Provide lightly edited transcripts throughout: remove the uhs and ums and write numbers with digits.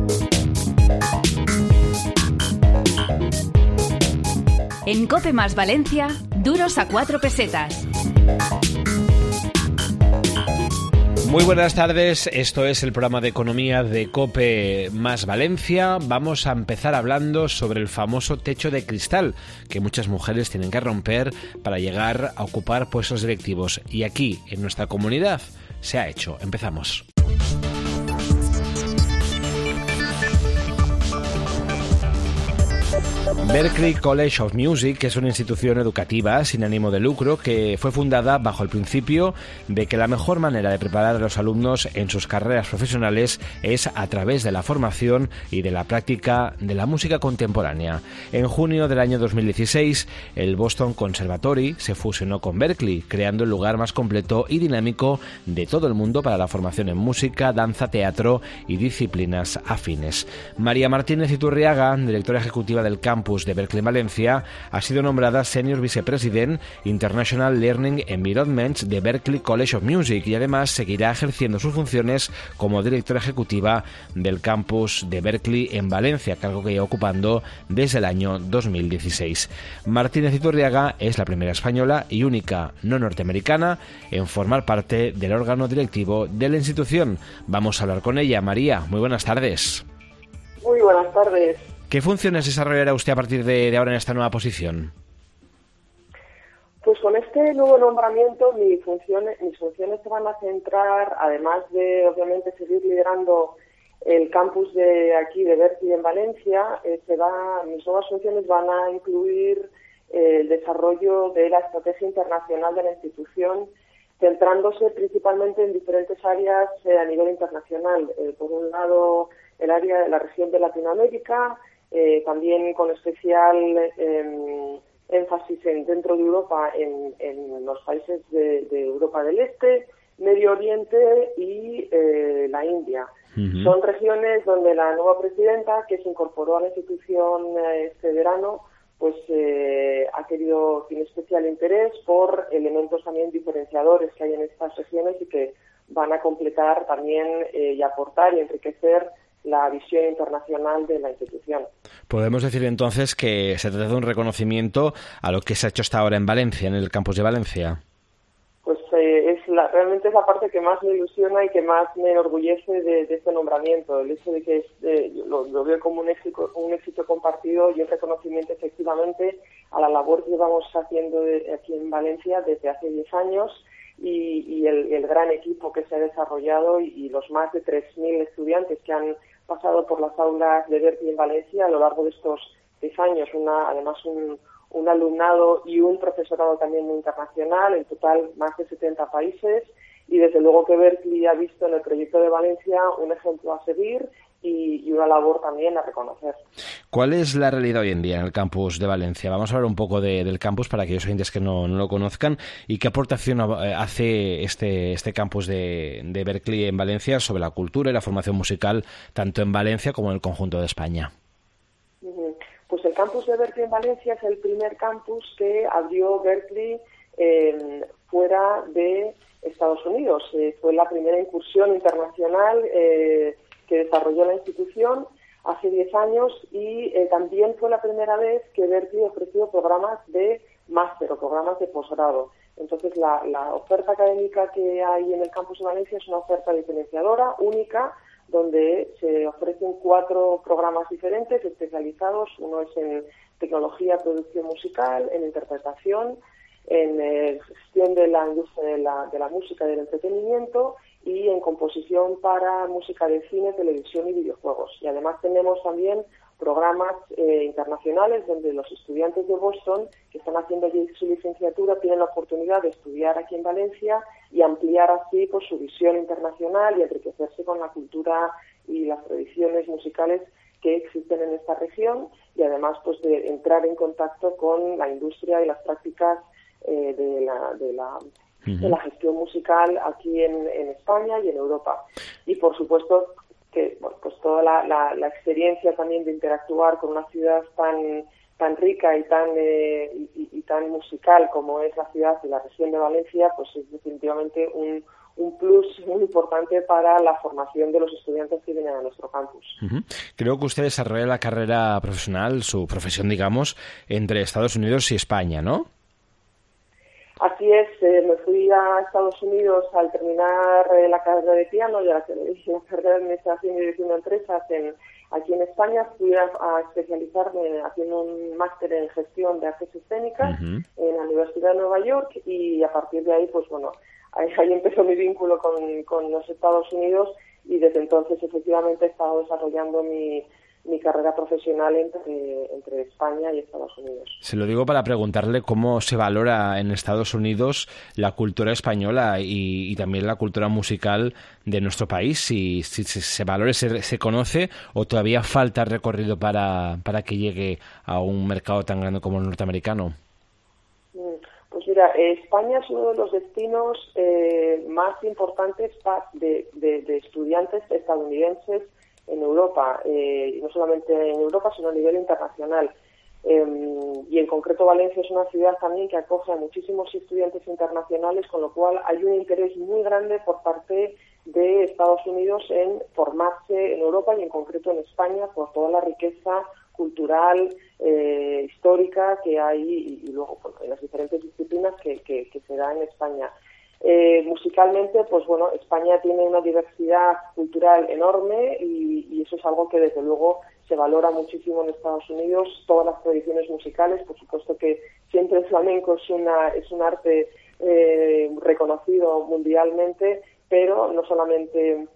En COPE más Valencia, duros a 4 pesetas. Muy buenas tardes, esto es el programa de economía de COPE más Valencia. Vamos a empezar hablando sobre el famoso techo de cristal que muchas mujeres tienen que romper para llegar a ocupar puestos directivos. Y aquí, en nuestra comunidad, se ha hecho. Empezamos. Berklee College of Music es una institución educativa sin ánimo de lucro que fue fundada bajo el principio de que la mejor manera de preparar a los alumnos en sus carreras profesionales es a través de la formación y de la práctica de la música contemporánea. En junio del año 2016, el Boston Conservatory se fusionó con Berklee, creando el lugar más completo y dinámico de todo el mundo para la formación en música, danza, teatro y disciplinas afines. María Martínez Iturriaga, directora ejecutiva del campus de Berklee en Valencia, ha sido nombrada Senior Vicepresident International Learning Environments de Berklee College of Music y además seguirá ejerciendo sus funciones como directora ejecutiva del campus de Berklee en Valencia, cargo que lleva ocupando desde el año 2016. Martínez Iturriaga es la primera española y única no norteamericana en formar parte del órgano directivo de la institución. Vamos a hablar con ella. María, muy buenas tardes. Muy buenas tardes. ¿Qué funciones desarrollará usted a partir de ahora en esta nueva posición? Pues con este nuevo nombramiento mis funciones se van a centrar, además de obviamente seguir liderando el campus de aquí de Berklee en Valencia, mis nuevas funciones van a incluir el desarrollo de la estrategia internacional de la institución, centrándose principalmente en diferentes áreas a nivel internacional. Por un lado, el área de la región de Latinoamérica, también con especial énfasis dentro de Europa, en los países de Europa del Este, Medio Oriente y la India. Uh-huh. Son regiones donde la nueva presidenta, que se incorporó a la institución este verano, pues tiene especial interés por elementos también diferenciadores que hay en estas regiones y que van a completar también y aportar y enriquecer la visión internacional de la institución. Podemos decir entonces que se trata de un reconocimiento a lo que se ha hecho hasta ahora en Valencia, en el campus de Valencia. Pues realmente es la parte que más me ilusiona y que más me enorgullece de este nombramiento, el hecho de que lo veo como un éxito compartido y un reconocimiento efectivamente a la labor que llevamos haciendo aquí en Valencia desde hace 10 años y el gran equipo que se ha desarrollado y los más de 3.000 estudiantes que han pasado por las aulas de Berklee en Valencia a lo largo de estos 10 años, además un alumnado y un profesorado también muy internacional, en total más de 70 países, y desde luego que Berklee ha visto en el proyecto de Valencia un ejemplo a seguir y una labor también a reconocer. ¿Cuál es la realidad hoy en día en el campus de Valencia? Vamos a hablar un poco del campus para aquellos oyentes que no lo conozcan y qué aportación hace este campus de Berklee en Valencia sobre la cultura y la formación musical tanto en Valencia como en el conjunto de España. Pues el campus de Berklee en Valencia es el primer campus que abrió Berklee fuera de Estados Unidos. Fue la primera incursión internacional que desarrolló la institución hace 10 años y también fue la primera vez que Berklee ofreció programas de máster o programas de posgrado. Entonces la oferta académica que hay en el campus de Valencia es una oferta diferenciadora, única, donde se ofrecen 4 programas diferentes especializados. Uno es en tecnología, producción musical, en interpretación, en gestión de la industria de la música y del entretenimiento y en composición para música de cine, televisión y videojuegos. Y además tenemos también programas internacionales donde los estudiantes de Boston que están haciendo allí su licenciatura tienen la oportunidad de estudiar aquí en Valencia y ampliar así pues, su visión internacional y enriquecerse con la cultura y las tradiciones musicales que existen en esta región y además pues de entrar en contacto con la industria y las prácticas de la gestión musical aquí en España y en Europa. Y por supuesto que bueno, pues toda la experiencia también de interactuar con una ciudad tan rica y tan musical como es la ciudad y la región de Valencia, pues es definitivamente un plus muy importante para la formación de los estudiantes que vienen a nuestro campus. Creo que usted desarrolla la carrera profesional, su profesión, digamos, entre Estados Unidos y España, ¿no? Así es, me fui a Estados Unidos al terminar la carrera de piano y la carrera de Administración y Dirección de Empresas aquí en España. Fui a especializarme haciendo un máster en Gestión de Artes Escénicas en la Universidad de Nueva York, y a partir de ahí, pues bueno, ahí empezó mi vínculo con los Estados Unidos, y desde entonces efectivamente he estado desarrollando mi carrera profesional entre España y Estados Unidos. Se lo digo para preguntarle cómo se valora en Estados Unidos la cultura española y también la cultura musical de nuestro país, si se valora, se conoce, o todavía falta recorrido para que llegue a un mercado tan grande como el norteamericano. Pues mira, España es uno de los destinos más importantes de estudiantes estadounidenses en Europa, y no solamente en Europa, sino a nivel internacional. Y en concreto Valencia es una ciudad también que acoge a muchísimos estudiantes internacionales, con lo cual hay un interés muy grande por parte de Estados Unidos en formarse en Europa y en concreto en España, por toda la riqueza cultural, histórica que hay, y luego en las diferentes disciplinas que se da en España. Musicalmente, pues bueno, España tiene una diversidad cultural enorme, y eso es algo que desde luego se valora muchísimo en Estados Unidos. Todas las tradiciones musicales, por supuesto que siempre el flamenco es un arte reconocido mundialmente, pero no solamente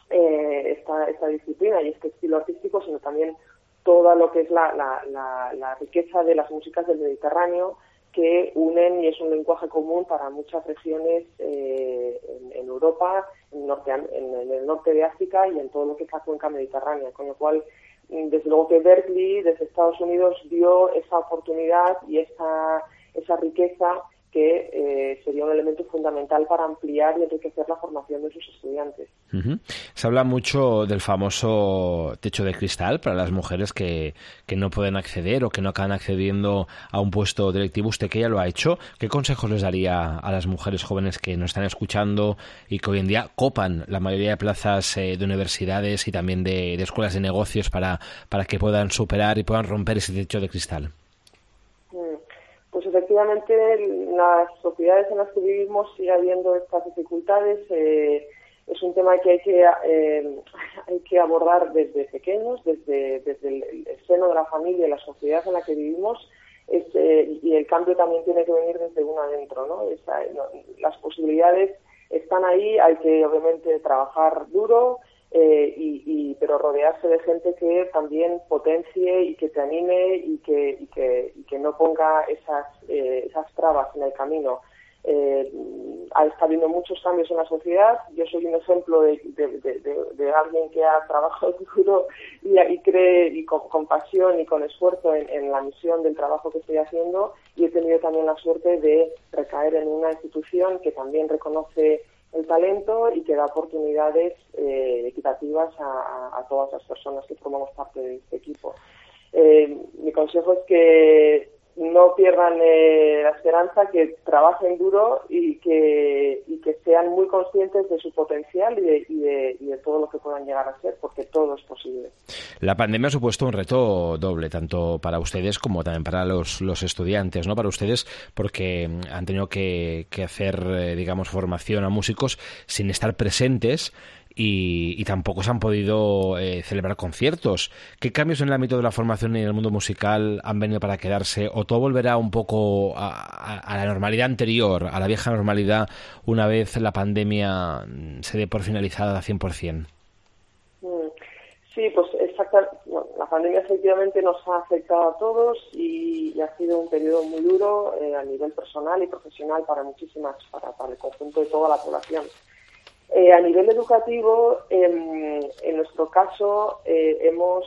esta disciplina y este estilo artístico, sino también toda lo que es la riqueza de las músicas del Mediterráneo, que unen y es un lenguaje común para muchas regiones en Europa, en el norte de África y en todo lo que es la cuenca mediterránea, con lo cual desde luego que Berklee desde Estados Unidos vio esa oportunidad y esa riqueza que sería un elemento fundamental para ampliar y enriquecer la formación de sus estudiantes. Se habla mucho del famoso techo de cristal para las mujeres que no pueden acceder o que no acaban accediendo a un puesto directivo. Usted, que ya lo ha hecho, ¿qué consejos les daría a las mujeres jóvenes que nos están escuchando y que hoy en día copan la mayoría de plazas de universidades y también de escuelas de negocios para que puedan superar y puedan romper ese techo de cristal? Pues efectivamente, en las sociedades en las que vivimos sigue habiendo estas dificultades. Es un tema que hay que abordar desde pequeños, desde el seno de la familia y la sociedad en la que vivimos, y el cambio también tiene que venir desde uno adentro, ¿no? Las posibilidades están ahí, hay que obviamente trabajar duro, pero rodearse de gente que también potencie y que te anime y que no ponga esas trabas en el camino. Está habiendo muchos cambios en la sociedad. Yo soy un ejemplo de alguien que ha trabajado duro y cree, y con pasión y con esfuerzo en la misión del trabajo que estoy haciendo, y he tenido también la suerte de recaer en una institución que también reconoce el talento y que da oportunidades equitativas a todas las personas que formamos parte de este equipo. Mi consejo es que no pierdan la esperanza, que trabajen duro y que sean muy conscientes de su potencial y de todo lo que puedan llegar a ser, porque todo es posible. La pandemia ha supuesto un reto doble, tanto para ustedes como también para los estudiantes, ¿no? Para ustedes, porque han tenido que hacer, digamos, formación a músicos sin estar presentes, y tampoco se han podido celebrar conciertos. ¿Qué cambios en el ámbito de la formación y en el mundo musical han venido para quedarse, o todo volverá un poco a la normalidad anterior, a la vieja normalidad, una vez la pandemia se dé por finalizada al 100%? Sí, pues bueno, la pandemia efectivamente nos ha afectado a todos y ha sido un periodo muy duro a nivel personal y profesional para el conjunto de toda la población. A nivel educativo, en nuestro caso, hemos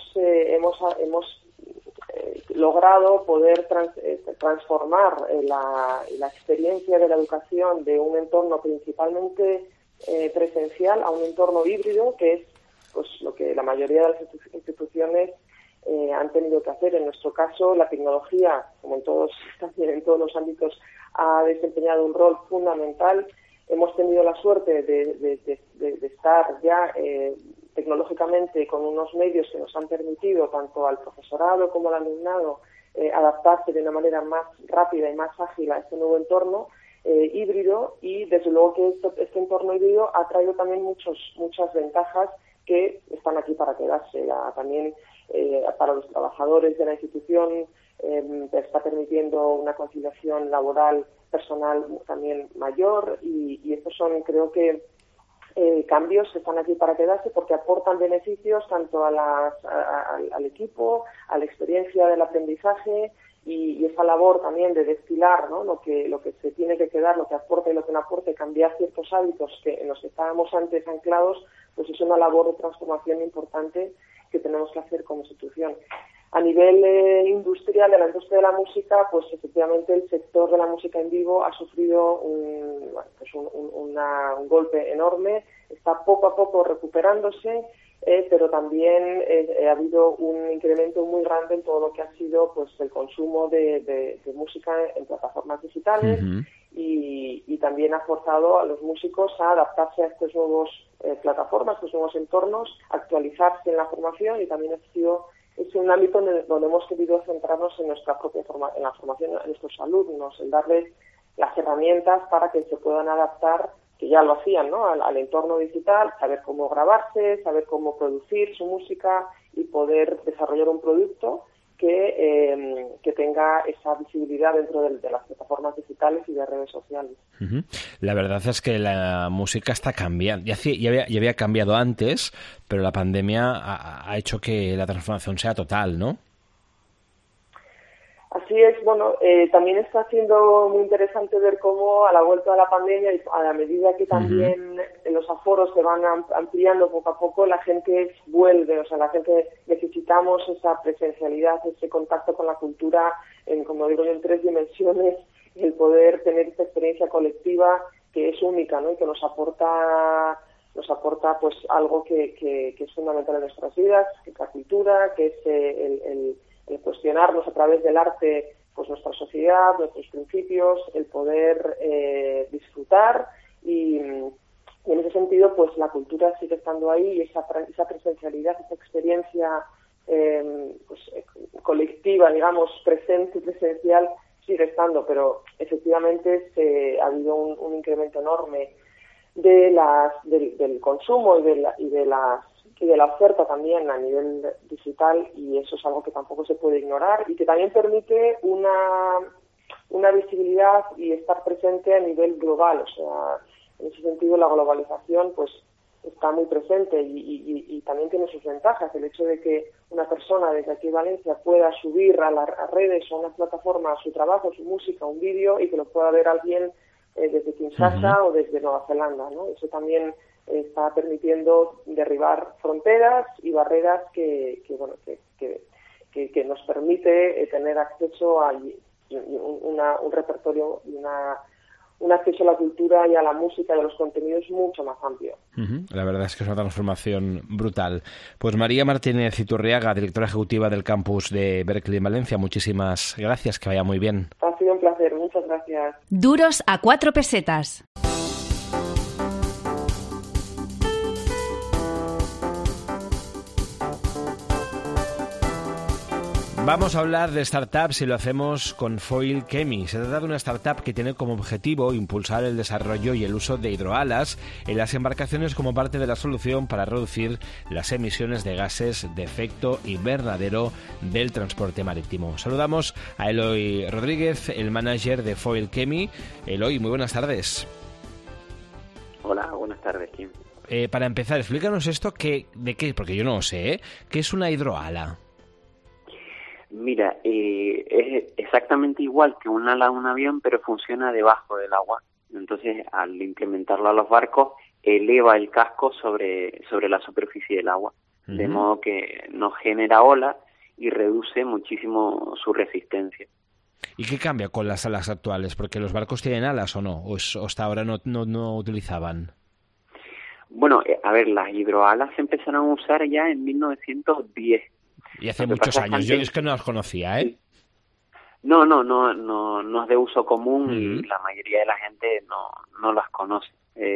logrado poder transformar la experiencia de la educación de un entorno principalmente presencial a un entorno híbrido, que es pues lo que la mayoría de las instituciones han tenido que hacer. En nuestro caso, la tecnología, como también en todos los ámbitos, ha desempeñado un rol fundamental. hemos tenido la suerte de estar ya tecnológicamente con unos medios que nos han permitido tanto al profesorado como al alumnado adaptarse de una manera más rápida y más ágil a este nuevo entorno híbrido, y desde luego que este entorno híbrido ha traído también muchas ventajas que están aquí para quedarse. También para los trabajadores de la institución está permitiendo una conciliación laboral personal también mayor, y estos son, creo que, cambios que están aquí para quedarse porque aportan beneficios tanto al equipo, a la experiencia del aprendizaje y esa labor también de destilar, ¿no?, lo que se tiene que quedar, lo que aporta y lo que no aporta, cambiar ciertos hábitos en los que estábamos antes anclados, pues es una labor de transformación importante que tenemos que hacer como institución. A nivel industrial, de la industria de la música, pues efectivamente el sector de la música en vivo ha sufrido un golpe enorme, está poco a poco recuperándose, pero también ha habido un incremento muy grande en todo lo que ha sido pues el consumo de música en plataformas digitales. Uh-huh. Y también ha forzado a los músicos a adaptarse a estos nuevos plataformas, estos nuevos entornos, actualizarse en la formación, y también es un ámbito donde hemos querido centrarnos en nuestra propia en la formación de nuestros alumnos, en darles las herramientas para que se puedan adaptar, que ya lo hacían, ¿no?, al entorno digital, saber cómo grabarse, saber cómo producir su música y poder desarrollar un producto que tenga esa visibilidad dentro de las plataformas digitales y de redes sociales. Uh-huh. La verdad es que la música está cambiando. Ya había cambiado antes, pero la pandemia ha hecho que la transformación sea total, ¿no? Así es. Bueno, también está siendo muy interesante ver cómo a la vuelta de la pandemia y a la medida que también los aforos se van ampliando poco a poco, la gente vuelve, o sea, la gente necesitamos esa presencialidad, ese contacto con la cultura, como digo yo, en 3 dimensiones, el poder tener esta experiencia colectiva que es única, ¿no?, y que nos aporta pues algo que es fundamental en nuestras vidas, que es la cultura, que es el cuestionarnos a través del arte pues nuestra sociedad, nuestros principios, el poder disfrutar, y en ese sentido pues la cultura sigue estando ahí, y esa presencialidad, esa experiencia colectiva, digamos, presente y presencial sigue estando, pero efectivamente ha habido un incremento enorme del consumo y de la oferta también a nivel digital, y eso es algo que tampoco se puede ignorar y que también permite una visibilidad y estar presente a nivel global. O sea, en ese sentido la globalización pues está muy presente y también tiene sus ventajas. El hecho de que una persona desde aquí en Valencia pueda subir a las redes o a una plataforma su trabajo, su música, un vídeo, y que lo pueda ver alguien desde Kinshasa o desde Nueva Zelanda, ¿no? Eso también está permitiendo derribar fronteras y barreras que nos permite tener acceso a un repertorio y un acceso a la cultura y a la música y a los contenidos mucho más amplio. La verdad es que es una transformación brutal. Pues María Martínez Iturriaga, directora ejecutiva del campus de Berkeley en Valencia, muchísimas gracias, que vaya muy bien. Ha sido un placer, muchas gracias. Duros a 4 pesetas. Vamos a hablar de startups y lo hacemos con Foil Chemi. Se trata de una startup que tiene como objetivo impulsar el desarrollo y el uso de hidroalas en las embarcaciones como parte de la solución para reducir las emisiones de gases de efecto invernadero del transporte marítimo. Saludamos a Eloy Rodríguez, el manager de Foil Chemi. Eloy, muy buenas tardes. Hola, buenas tardes, Kim. Para empezar, explícanos esto, ¿de qué? Porque yo no lo sé, ¿eh? ¿Qué es una hidroala? Mira, es exactamente igual que un ala de un avión, pero funciona debajo del agua. Entonces, al implementarlo a los barcos, eleva el casco sobre la superficie del agua, de modo que no genera olas y reduce muchísimo su resistencia. ¿Y qué cambia con las alas actuales? Porque los barcos tienen alas, ¿o no? ¿O hasta ahora no utilizaban? Bueno, a ver, las hidroalas se empezaron a usar ya en 1910. Y hace muchos años. Yo es que no las conocía, ¿eh? No es de uso común y la mayoría de la gente no las conoce.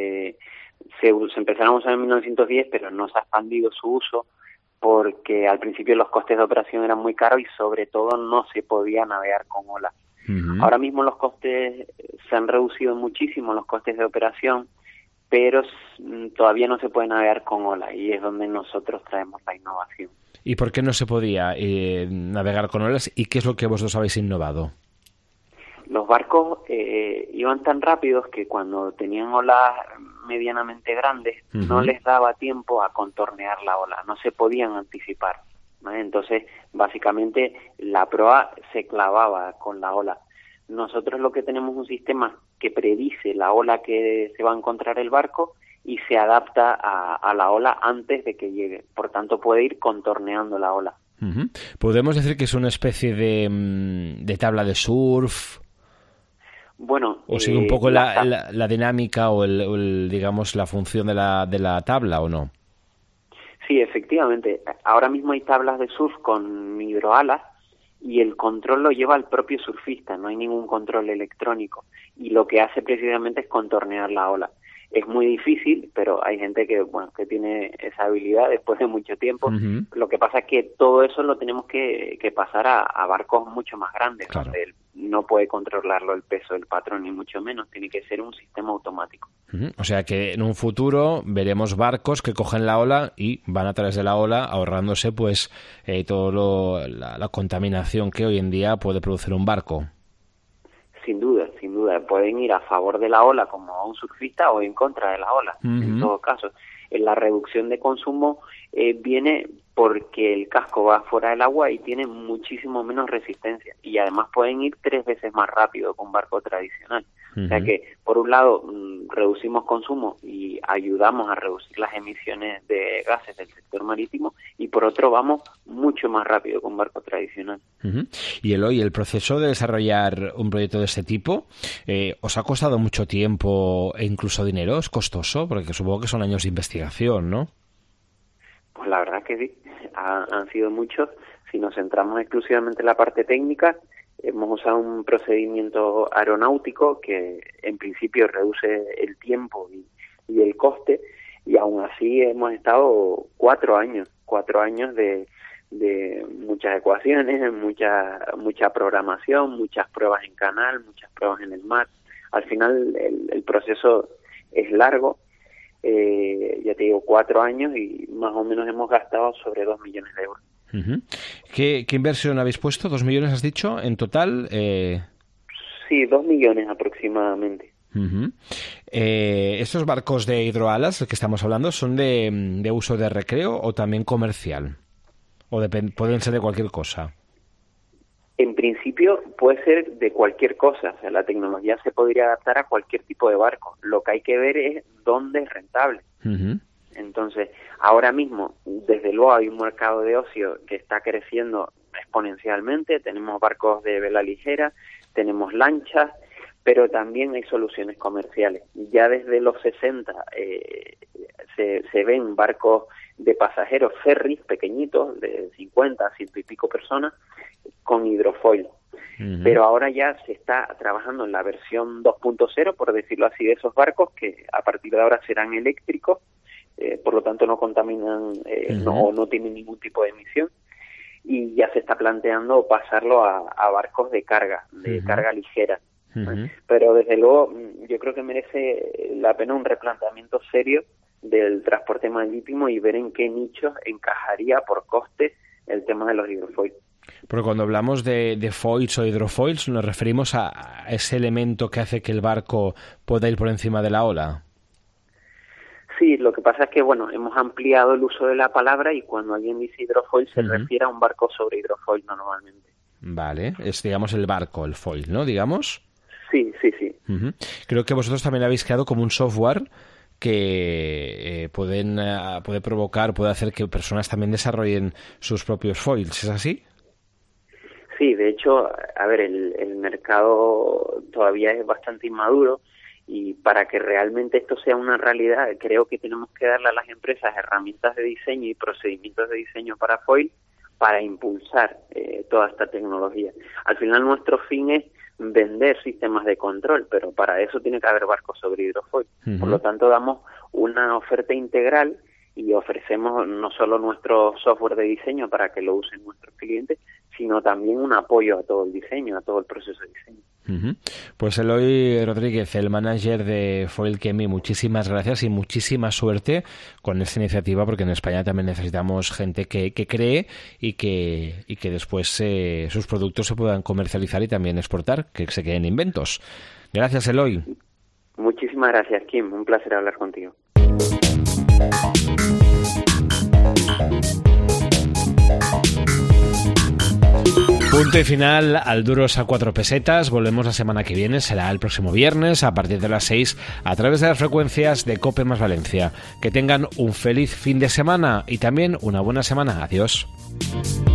Se empezaron a usar en 1910, pero no se ha expandido su uso porque al principio los costes de operación eran muy caros y sobre todo no se podía navegar con olas. Ahora mismo los costes se han reducido muchísimo, los costes de operación, pero todavía no se puede navegar con olas y es donde nosotros traemos la innovación. ¿Y por qué no se podía navegar con olas y qué es lo que vosotros habéis innovado? Los barcos iban tan rápidos que cuando tenían olas medianamente grandes no les daba tiempo a contornear la ola, no se podían anticipar, ¿vale? Entonces, básicamente, la proa se clavaba con la ola. Nosotros lo que tenemos es un sistema que predice la ola que se va a encontrar el barco y se adapta a la ola antes de que llegue. Por tanto, puede ir contorneando la ola. ¿Podemos decir que es una especie de tabla de surf? Bueno, ¿O sigue un poco la dinámica o digamos la función de la tabla o no? Sí, efectivamente. Ahora mismo hay tablas de surf con hidroalas y el control lo lleva el propio surfista, no hay ningún control electrónico y lo que hace precisamente es contornear la ola. Es muy difícil, pero hay gente que tiene esa habilidad después de mucho tiempo. Lo que pasa es que todo eso lo tenemos que pasar a barcos mucho más grandes, claro, donde no puede controlarlo el peso del patrón, ni mucho menos. Tiene que ser un sistema automático. O sea que en un futuro veremos barcos que cogen la ola y van a través de la ola ahorrándose pues la contaminación que hoy en día puede producir un barco. Sin duda. Pueden ir a favor de la ola como un surfista o en contra de la ola, en todo caso. La reducción de consumo viene porque el casco va fuera del agua y tiene muchísimo menos resistencia y además pueden ir 3 veces más rápido que un barco tradicional. O sea que, por un lado, reducimos consumo y ayudamos a reducir las emisiones de gases del sector marítimo y, por otro, vamos mucho más rápido que un barco tradicional. Y el proceso de desarrollar un proyecto de este tipo, ¿os ha costado mucho tiempo e incluso dinero? ¿Es costoso? Porque supongo que son años de investigación, ¿no? Pues la verdad que sí, han sido muchos. Si nos centramos exclusivamente en la parte técnica, hemos usado un procedimiento aeronáutico que en principio reduce el tiempo y el coste, y aún así hemos estado 4 años de muchas ecuaciones, mucha programación, muchas pruebas en canal, muchas pruebas en el mar. Al final el proceso es largo, ya te digo 4 años y más o menos hemos gastado sobre 2 millones de euros. ¿Qué inversión habéis puesto? ¿2 millones has dicho en total? Sí, 2 millones aproximadamente. ¿Estos barcos de hidroalas, del que estamos hablando, son de uso de recreo o también comercial? ¿O pueden ser de cualquier cosa? En principio puede ser de cualquier cosa, o sea, la tecnología se podría adaptar a cualquier tipo de barco. Lo que hay que ver es dónde es rentable. Entonces, ahora mismo, desde luego hay un mercado de ocio que está creciendo exponencialmente. Tenemos barcos de vela ligera, tenemos lanchas, pero también hay soluciones comerciales. Ya desde los 60 se ven barcos de pasajeros, ferries pequeñitos, de 50, 100 y pico personas, con hidrofoil. Pero ahora ya se está trabajando en la versión 2.0, por decirlo así, de esos barcos, que a partir de ahora serán eléctricos, por lo tanto no contaminan o no tienen ningún tipo de emisión, y ya se está planteando pasarlo a barcos de carga ligera. Pero desde luego yo creo que merece la pena un replanteamiento serio del transporte marítimo y ver en qué nichos encajaría por coste el tema de los hidrofoils. Pero cuando hablamos de foils o hidrofoils, ¿nos referimos a ese elemento que hace que el barco pueda ir por encima de la ola? Sí, lo que pasa es que, hemos ampliado el uso de la palabra y cuando alguien dice hidrofoil se refiere a un barco sobre hidrofoil normalmente. Vale, es, digamos, el barco, el foil, ¿no? Digamos. Sí. Creo que vosotros también habéis creado como un software que puede provocar, puede hacer que personas también desarrollen sus propios foils, ¿es así? Sí, de hecho, a ver, el mercado todavía es bastante inmaduro y para que realmente esto sea una realidad, creo que tenemos que darle a las empresas herramientas de diseño y procedimientos de diseño para foil para impulsar toda esta tecnología. Al final nuestro fin es vender sistemas de control, pero para eso tiene que haber barcos sobre hidrofoil. Uh-huh. Por lo tanto, damos una oferta integral y ofrecemos no solo nuestro software de diseño para que lo usen nuestros clientes, sino también un apoyo a todo el diseño, a todo el proceso de diseño. Uh-huh. Pues Eloy Rodríguez, el manager de Foil Chemi, muchísimas gracias y muchísima suerte con esta iniciativa, porque en España también necesitamos gente que cree y que después sus productos se puedan comercializar y también exportar, que se queden inventos. Gracias, Eloy. Muchísimas gracias, Kim. Un placer hablar contigo. Punto y final al Duros a 4 pesetas. Volvemos la semana que viene, será el próximo viernes a partir de las 6 a través de las frecuencias de COPE más Valencia. Que tengan un feliz fin de semana y también una buena semana. Adiós.